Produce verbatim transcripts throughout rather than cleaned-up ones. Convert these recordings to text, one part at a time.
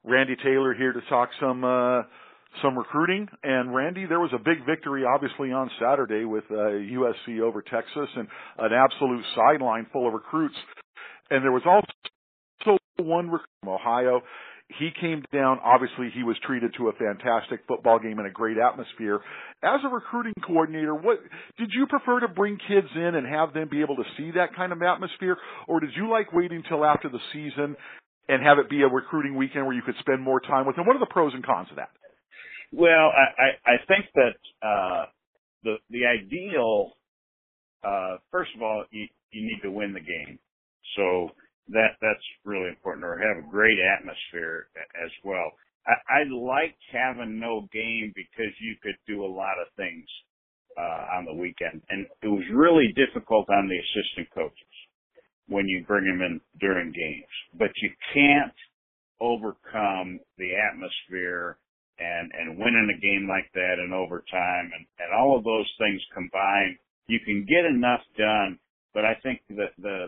Randy Taylor here to talk some uh, some recruiting. And Randy, there was a big victory, obviously, on Saturday with uh, U S C over Texas, and an absolute sideline full of recruits. And there was also one recruit from Ohio. He came down. Obviously, he was treated to a fantastic football game and a great atmosphere. As a recruiting coordinator, what did you prefer to bring kids in and have them be able to see that kind of atmosphere, or did you like waiting until after the season and have it be a recruiting weekend where you could spend more time with them? What are the pros and cons of that? Well, I, I, I think that uh, the the ideal, uh, first of all, you, you need to win the game. So that that's really important, or have a great atmosphere as well. I, I liked having no game because you could do a lot of things uh, on the weekend, and it was really difficult on the assistant coaches when you bring them in during games. But you can't overcome the atmosphere and and winning a game like that in overtime, and, and all of those things combined. You can get enough done, but I think that the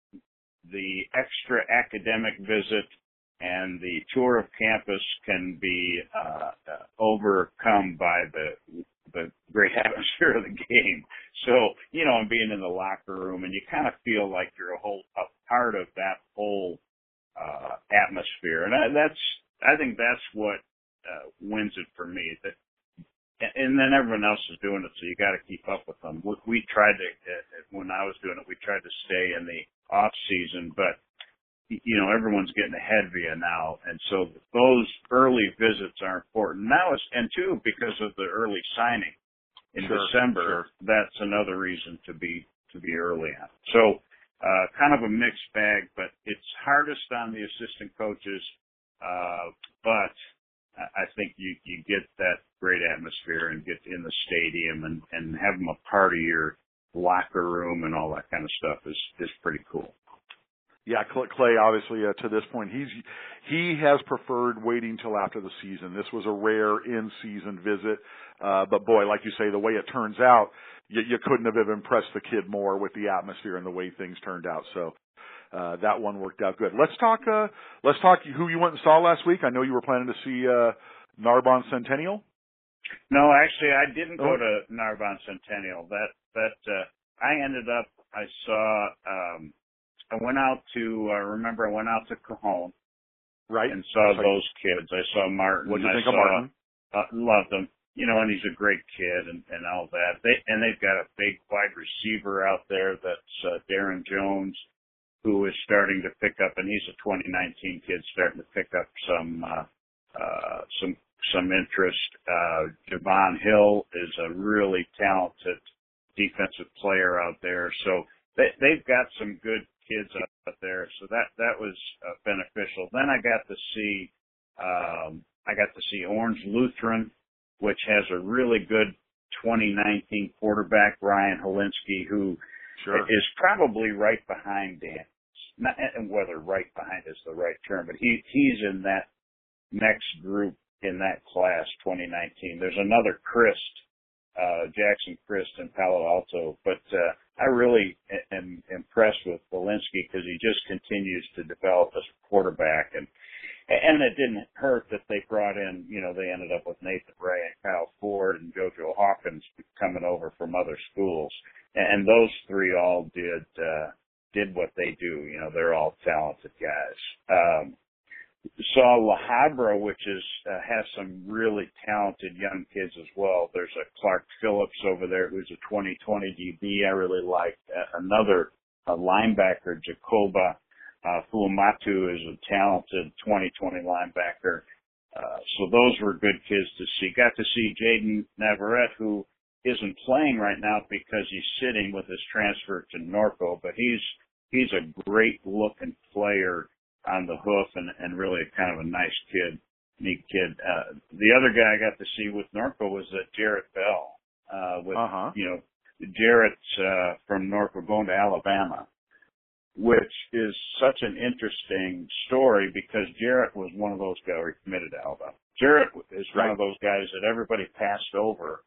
the extra academic visit and the tour of campus can be uh, uh, overcome by the the great atmosphere of the game. So, you know, and being in the locker room, and you kind of feel like you're a whole a part of that whole uh, atmosphere, and I, that's I think that's what uh, wins it for me. That, and then everyone else is doing it, so you got to keep up with them. We, we tried to, uh, when I was doing it, we tried to stay in the off season, but you know, everyone's getting ahead of you now, and so those early visits are important. Now, it's, and two, because of the early signing in sure, December, sure. that's another reason to be to be early on. So, uh, kind of a mixed bag, but it's hardest on the assistant coaches, uh, but I think you, you get that great atmosphere and get in the stadium and, and have them a part of your locker room and all that kind of stuff is, is pretty cool. Yeah, Clay, obviously, uh, to this point, he's he has preferred waiting till after the season. This was a rare in-season visit, uh, but boy, like you say, the way it turns out, you, you couldn't have impressed the kid more with the atmosphere and the way things turned out. So uh, that one worked out good. Let's talk. Uh, let's talk. Who you went and saw last week? I know you were planning to see uh, Narbonne Centennial. No, actually, I didn't go oh. to Narbonne Centennial. That that uh, I ended up. I saw. Um, I went out to. Uh, remember, I went out to Cajon. Right. And saw like, those kids. I saw Martin. What did you think I of saw, Martin? Uh, loved him. You know, and he's a great kid and, and all that. They and they've got a big wide receiver out there that's uh, Darren Jones, who is starting to pick up, and he's a twenty nineteen kid starting to pick up some uh, uh, some some interest. Uh, Javon Hill is a really talented defensive player out there, so they, they've got some good kids out there. So that that was uh, beneficial. Then I got to see um, I got to see Orange Lutheran, which has a really good twenty nineteen quarterback, Ryan Helinski, who sure. is probably right behind Dan. Not, and whether right behind is the right term, but he he's in that next group in that class, twenty nineteen. There's another Christ, uh, Jackson Christ in Palo Alto, but uh, I really am impressed with Helinski because he just continues to develop as a quarterback, and and it didn't hurt that they brought in, you know, they ended up with Nathan Ray and Kyle Ford and JoJo Hawkins coming over from other schools, and those three all did. Uh, did what they do. You know, they're all talented guys. Um, saw La Habra, which is, uh, has some really talented young kids as well. There's a Clark Phillips over there who's a twenty twenty D B I really like. Uh, another uh, linebacker, Jacoba uh, Fuamatu, is a talented twenty twenty linebacker. Uh, so those were good kids to see. Got to see Jaden Navarrete, who isn't playing right now because he's sitting with his transfer to Norco, but he's he's a great looking player on the hoof and, and really a kind of a nice kid, neat kid. Uh, the other guy I got to see with Norco was uh, Jarrett Bell, uh, with, uh-huh. you know, Jarrett, uh, from Norco going to Alabama, which is such an interesting story because Jarrett was one of those guys who committed to Alabama. Jarrett is right. one of those guys that everybody passed over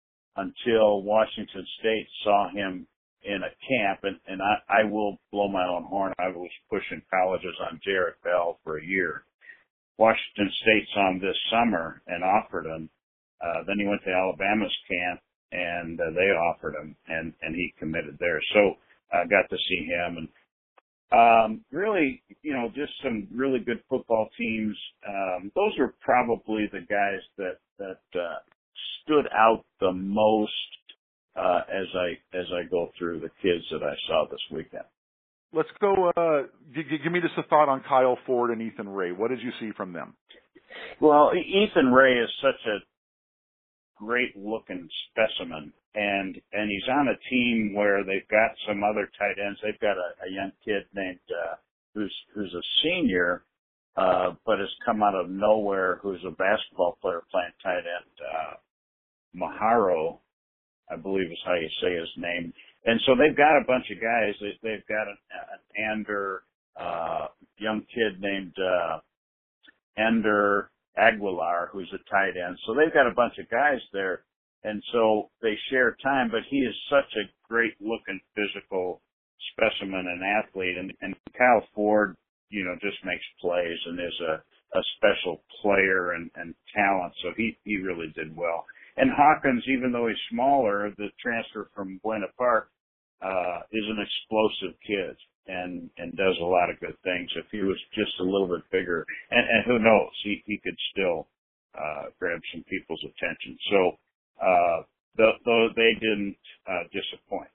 until Washington State saw him in a camp, and, and I, I will blow my own horn. I was pushing colleges on Jarrett Bell for a year. Washington State saw him this summer and offered him. Uh, then he went to Alabama's camp, and uh, they offered him, and, and he committed there. So I uh, got to see him, and um, really, you know, just some really good football teams. Um, those were probably the guys that that uh, stood out the most uh, as I as I go through the kids that I saw this weekend. Let's go. Uh, g- g- give me just a thought on Kyle Ford and Ethan Ray. What did you see from them? Well, Ethan Ray is such a great looking specimen, and and he's on a team where they've got some other tight ends. They've got a, a young kid named uh, who's who's a senior, uh, but has come out of nowhere, who's a basketball player playing tight end. Uh, Maharo, I believe is how you say his name. And so they've got a bunch of guys. They, they've got an, an Ander, uh, young kid named uh, Ender Aguilar, who's a tight end. So they've got a bunch of guys there, and so they share time. But he is such a great-looking physical specimen and athlete, and, and Kyle Ford, you know, just makes plays and is a, a special player and, and talent. So he he really did well. And Hawkins, even though he's smaller, the transfer from Buena Park, uh, is an explosive kid and, and does a lot of good things. If he was just a little bit bigger, and, and who knows, he, he could still, uh, grab some people's attention. So, uh, though the, they didn't, uh, disappoint,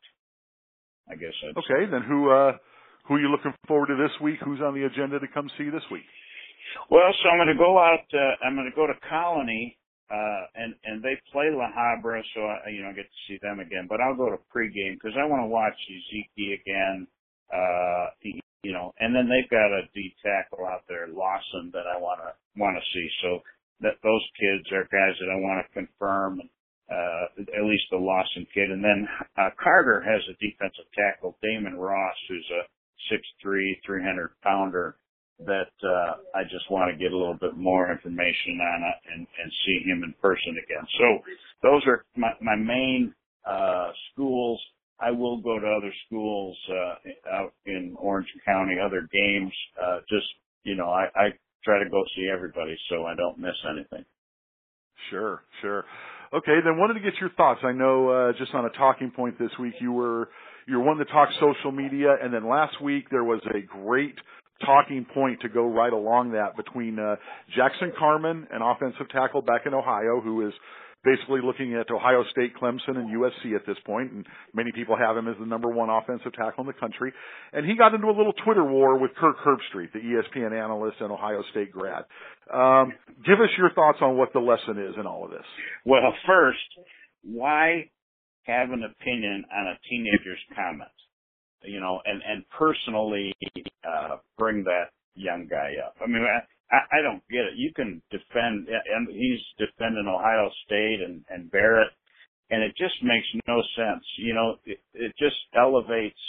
I guess I'd Okay, say. then who, uh, who are you looking forward to this week? Who's on the agenda to come see this week? Well, so I'm going to go out, uh, I'm going to go to Colony. Uh, and, and they play La Habra, so I, you know, I get to see them again. But I'll go to pregame because I want to watch Ezekiel again, uh, you know, and then they've got a D tackle out there, Lawson, that I want to, want to see. So that those kids are guys that I want to confirm, uh, at least the Lawson kid. And then, uh, Carter has a defensive tackle, Damon Ross, who's a six three, three hundred pounder. That uh, I just want to get a little bit more information on it and, and see him in person again. So those are my, my main uh, schools. I will go to other schools uh, out in Orange County, other games. Uh, just, you know, I, I try to go see everybody so I don't miss anything. Sure, sure. Okay, then wanted to get your thoughts. I know uh, just on a talking point this week, you were you were one to talk social media, and then last week there was a great talking point to go right along that between uh, Jackson Carman, an offensive tackle back in Ohio, who is basically looking at Ohio State, Clemson, and U S C at this point, and many people have him as the number one offensive tackle in the country. And he got into a little Twitter war with Kirk Herbstreit, the E S P N analyst and Ohio State grad. Um, give us your thoughts on what the lesson is in all of this. Well, first, why have an opinion on a teenager's comment? You know, and, and personally, uh, bring that young guy up. I mean, I, I don't get it. You can defend, and he's defending Ohio State and, and Barrett, and it just makes no sense. You know, it, it just elevates,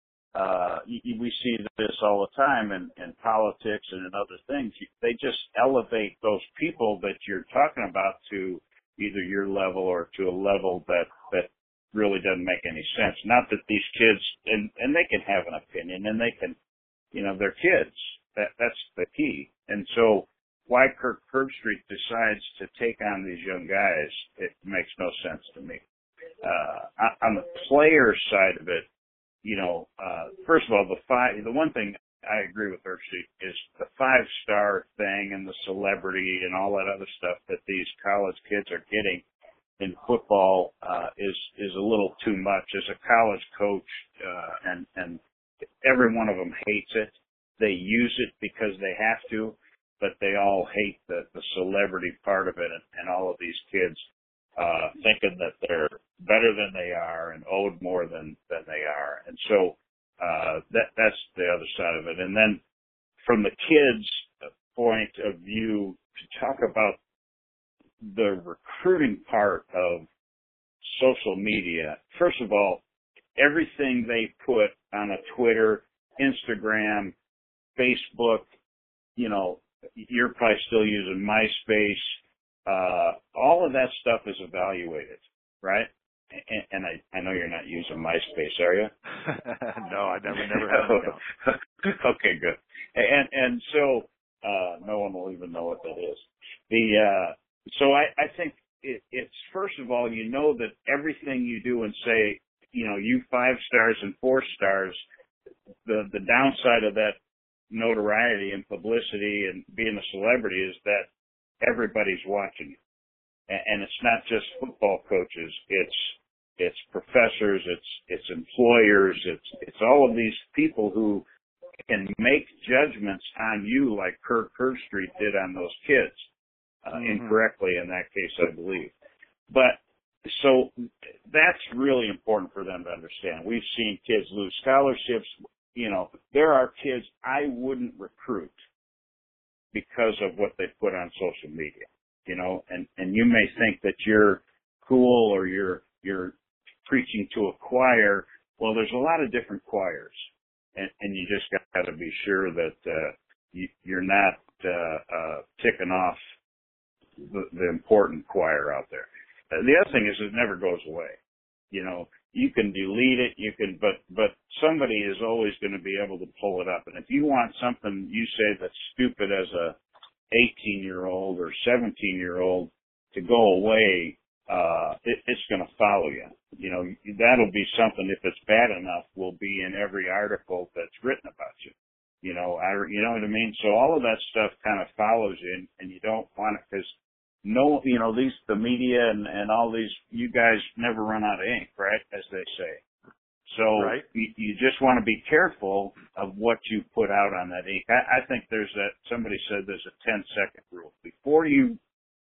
uh, we see this all the time in, in politics and in other things. They just elevate those people that you're talking about to either your level or to a level that, that really doesn't make any sense. Not that these kids, and, and they can have an opinion, and they can, you know, they're kids. That, that's the key. And so why Kirk Herbstreit decides to take on these young guys, it makes no sense to me. Uh, on the player side of it, you know, uh, first of all, the five, the one thing I agree with Herbstreit is the five-star thing and the celebrity and all that other stuff that these college kids are getting in football, uh, is, is a little too much. As a college coach, uh, and, and every one of them hates it. They use it because they have to, but they all hate the, the celebrity part of it, and, and all of these kids, uh, thinking that they're better than they are and owed more than, than they are. And so, uh, that, that's the other side of it. And then from the kids' point of view, to talk about the recruiting part of social media, first of all, everything they put on a Twitter, Instagram, Facebook, you know, you're probably still using MySpace, uh, all of that stuff is evaluated, right? And, and I, I know you're not using MySpace, are you? No, I never, never have. Okay, good. And, and so, Uh, no one will even know what that is. The, uh, so I, I think it, it's, first of all, you know that everything you do and say, you know, you five stars and four stars, the, the downside of that notoriety and publicity and being a celebrity is that everybody's watching you. And, and it's not just football coaches. It's, it's professors, it's, it's employers, it's, it's all of these people who can make judgments on you like Kirk Herbstreit did on those kids, uh, mm-hmm. incorrectly in that case, I believe. But, so that's really important for them to understand. We've seen kids lose scholarships. You know, there are kids I wouldn't recruit because of what they put on social media, you know, and, and you may think that you're cool or you're, you're preaching to a choir. Well, there's a lot of different choirs. And, and you just got to be sure that uh, you, you're not uh, uh, ticking off the, the important choir out there. Uh, the other thing is it never goes away. You know, you can delete it, you can, but but somebody is always going to be able to pull it up. And if you want something you say that's stupid as a eighteen-year-old or seventeen-year-old to go away, uh, it, it's going to follow you. You know, that'll be something, if it's bad enough, will be in every article that's written about you. You know, I, you know what I mean? So all of that stuff kind of follows you, and, and you don't want it, because no, you know, these, the media and, and all these, you guys never run out of ink, right? As they say. So right. you, you just want to be careful of what you put out on that ink. I, I think there's that, somebody said there's a ten second rule. Before you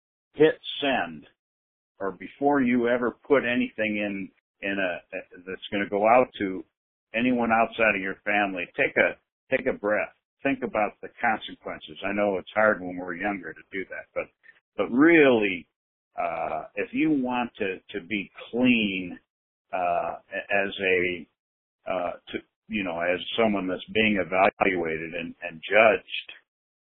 hit send, or before you ever put anything in, in a, that's going to go out to anyone outside of your family, take a, take a breath. Think about the consequences. I know it's hard when we're younger to do that, but, but really, uh, if you want to, to be clean, uh, as a, uh, to, you know, as someone that's being evaluated and, and judged,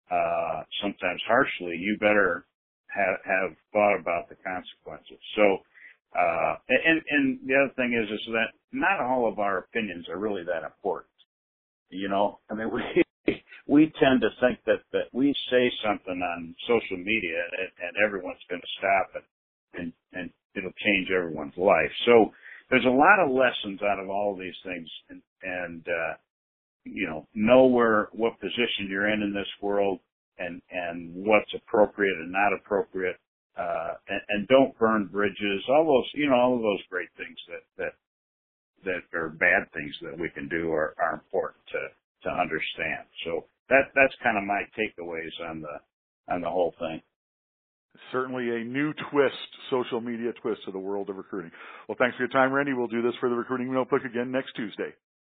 uh, sometimes harshly, you better have, have thought about the consequences. So, uh, and, and the other thing is, is that not all of our opinions are really that important. You know, I mean, we, we tend to think that, that we say something on social media and, and everyone's going to stop it and, and it'll change everyone's life. So there's a lot of lessons out of all of these things, and, and, uh, you know, know where, what position you're in in this world, and, and what's appropriate and not appropriate, uh, and, and don't burn bridges, all those, you know, all of those great things that, that, that are bad things that we can do are, are important to, to understand. So that, that's kind of my takeaways on the, on the whole thing. Certainly a new twist, social media twist to the world of recruiting. Well, thanks for your time, Randy. We'll do this for the Recruiting Notebook again next Tuesday.